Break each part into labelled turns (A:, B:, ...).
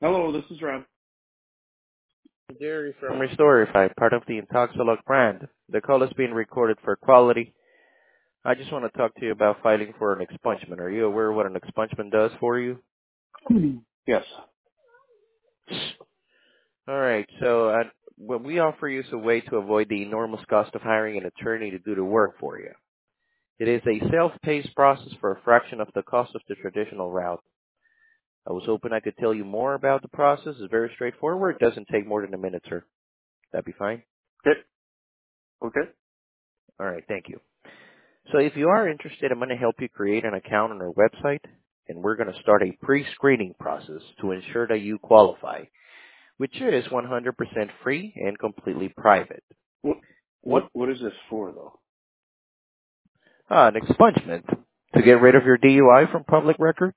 A: Hello, this is Rob.
B: Jerry from Restorify, part of the Intoxilog brand. The call is being recorded for quality. I just want to talk to you about filing for an expungement. Are you aware what an expungement does for you?
A: Yes.
B: All right. So what we offer you is a way to avoid the enormous cost of hiring an attorney to do the work for you. It is a self-paced process for a fraction of the cost of the traditional route. I was hoping I could tell you more about the process. It's very straightforward. It doesn't take more than a minute, sir. That'd be fine?
A: Okay. Okay.
B: All right. Thank you. So if you are interested, I'm going to help you create an account on our website, and we're going to start a pre-screening process to ensure that you qualify, which is 100% free and completely private.
A: What
B: What?
A: what is this for though?
B: An expungement to get rid of your DUI from public records.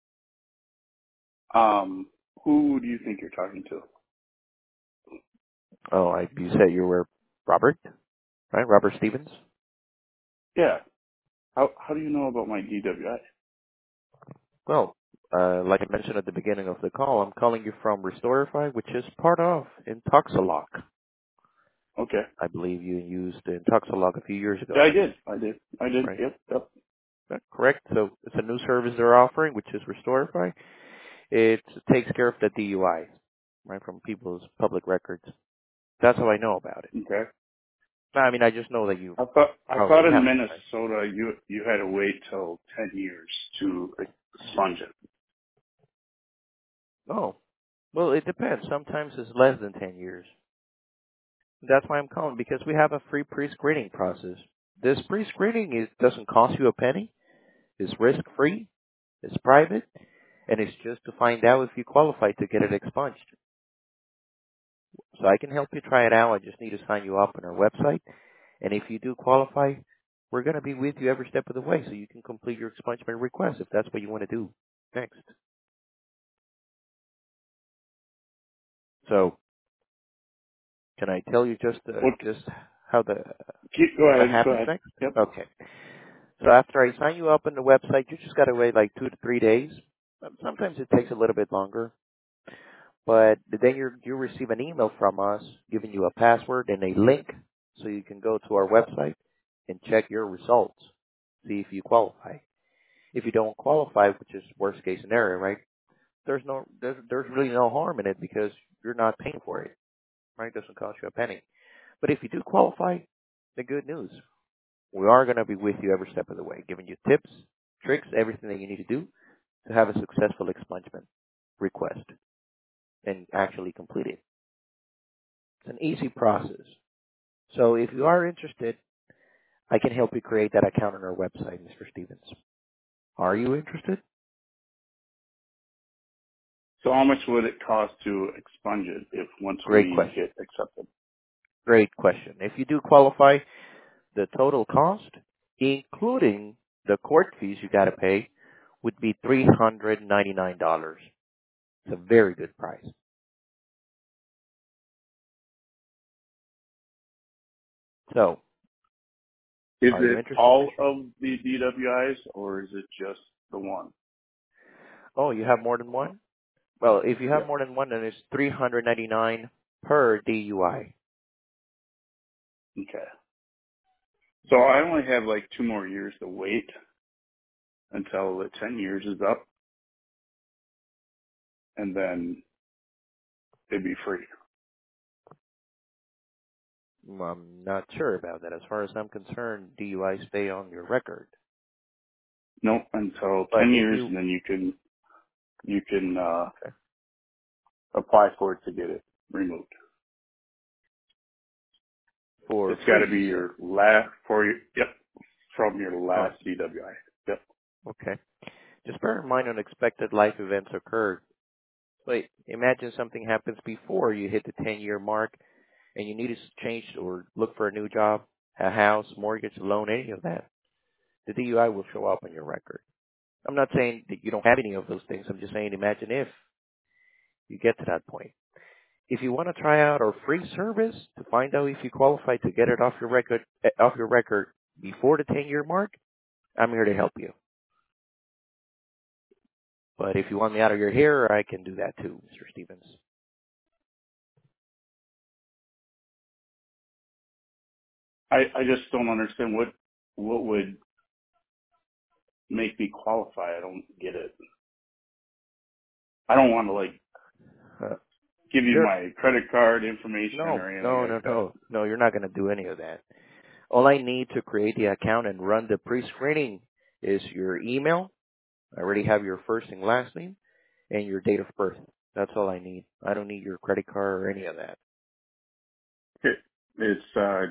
A: Who do you think you're talking to?
B: Oh, you said you were Robert, right? Robert Stevens?
A: Yeah. How do you know about my DWI?
B: Well, like I mentioned at the beginning of the call, I'm calling you from Restorify, which is part of Intoxilog.
A: Okay.
B: I believe you used Intoxilog a few years
A: Yeah,
B: ago,
A: I did.
B: right?
A: Yep.
B: Correct. So it's a new service they're offering, which is Restorify. It takes care of the DUI, right, from people's public records. That's how I know about it.
A: Okay.
B: No, I mean, I just know that you
A: I thought
B: probably
A: in
B: have it, right?
A: Minnesota you had to wait till 10 years to expunge it.
B: Oh, well, it depends. Sometimes it's less than 10 years. That's why I'm calling, because we have a free pre-screening process. This pre-screening doesn't cost you a penny. It's risk-free. It's private. And it's just to find out if you qualify to get it expunged. So I can help you try it out. I just need to sign you up on our website. And if you do qualify, we're going to be with you every step of the way so you can complete your expungement request if that's what you want to do next. So can I tell you just
A: What?
B: how
A: Go
B: what
A: ahead. Go
B: happens
A: ahead.
B: next?
A: Yep.
B: Okay. So after I sign you up on the website, you just got to wait like 2 to 3 days. Sometimes it takes a little bit longer. But then you receive an email from us giving you a password and a link so you can go to our website and check your results, see if you qualify. If you don't qualify, which is worst case scenario, right? There's really no harm in it because you're not paying for it, right? It doesn't cost you a penny. But if you do qualify, the good news, we are going to be with you every step of the way, giving you tips, tricks, everything that you need to do to have a successful expungement request and actually complete it. It's an easy process. So if you are interested, I can help you create that account on our website, Mr. Stevens. Are you interested?
A: So how much would it cost to expunge it if once
B: Great
A: we
B: question.
A: hit accepted?
B: Great question. If you do qualify, the total cost, including the court fees you got to pay, would be $399. It's a very good price. So,
A: Is
B: are you
A: it
B: interested,
A: all
B: Mr.
A: of the DWIs or is it just the one?
B: Oh, you have more than one? Well, if you have
A: Yep.
B: more than one, then it's $399 per DUI.
A: Okay. So I only have like 2 more years to wait until the 10 years is up, and then it'd be free.
B: I'm not sure about that. As far as I'm concerned, DUI stay on your record.
A: Nope, until
B: But
A: 10
B: if
A: years,
B: you
A: and then you can
B: okay,
A: apply for it to get it removed.
B: for
A: It's got
B: free,
A: to
B: you
A: be
B: said.
A: your last yep, from your
B: Oh,
A: last DWI. Yep.
B: okay. Just bear in mind unexpected life events occurred. Wait, imagine something happens before you hit the 10-year mark and you need to change or look for a new job, a house, mortgage, loan, any of that. The DUI will show up on your record. I'm not saying that you don't have any of those things. I'm just saying imagine if you get to that point. If you want to try out our free service to find out if you qualify to get it off your record before the 10-year mark, I'm here to help you. But if you want me out of your hair, I can do that too, Mr. Stevens.
A: I just don't understand what would make me qualify. I don't get it. I don't want to like
B: Uh,
A: give you
B: sure.
A: my credit card information
B: No,
A: or anything
B: no,
A: like
B: no,
A: that.
B: no. No, you're not going to do any of that. All I need to create the account and run the pre-screening is your email. I already have your first and last name and your date of birth. That's all I need. I don't need your credit card or any of that.
A: It's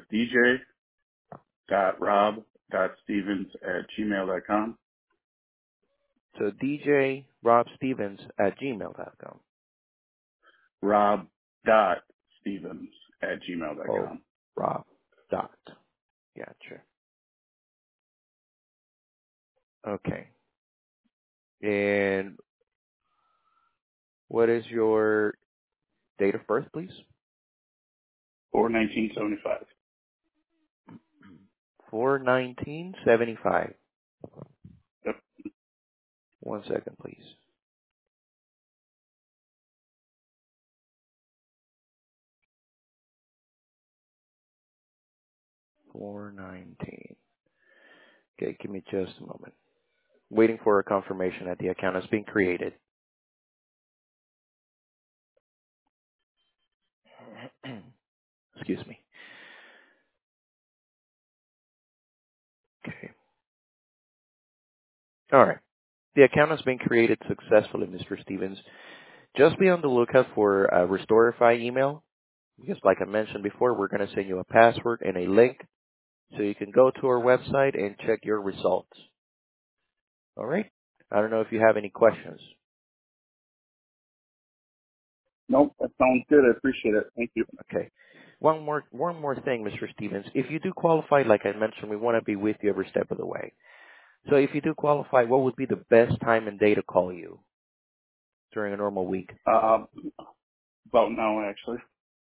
A: dj.rob.stevens@gmail.com.
B: So djrobstevens@gmail.com. Oh,
A: rob.stevens@gmail.com.
B: Rob. Dot. Gotcha. Okay. And what is your date of birth, please?
A: Or 1975.
B: 4/19/75.
A: Yep.
B: 1 second, please. 4/19. Okay, give me just a moment. Waiting for a confirmation that the account has been created. Excuse me. Okay. All right. The account has been created successfully, Mr. Stevens. Just be on the lookout for a Restorify email, because like I mentioned before, we're going to send you a password and a link so you can go to our website and check your results. All right? I don't know if you have any questions.
A: Nope, that sounds good. I appreciate it. Thank you.
B: Okay. One more thing, Mr. Stevens. If you do qualify, like I mentioned, we want to be with you every step of the way. So if you do qualify, what would be the best time and day to call you during a normal week?
A: About now, actually.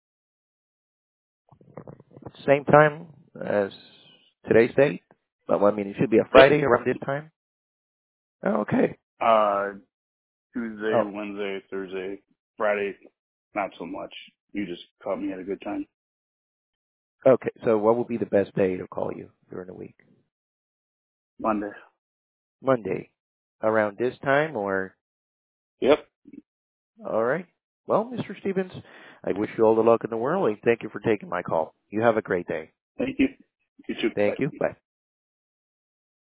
B: Same time as today's date? Well, I mean, it should be a
A: Yep.
B: Friday around this time. Oh, okay.
A: Tuesday,
B: Oh,
A: Wednesday, Thursday, Friday, not so much. You just caught me at a good time.
B: okay. So what would be the best day to call you during the week?
A: Monday.
B: Monday. Around this time or?
A: Yep.
B: All right. Well, Mr. Stevens, I wish you all the luck in the world and thank you for taking my call. You have a great day.
A: Thank you. You too. Bye.
B: Thank you. Bye.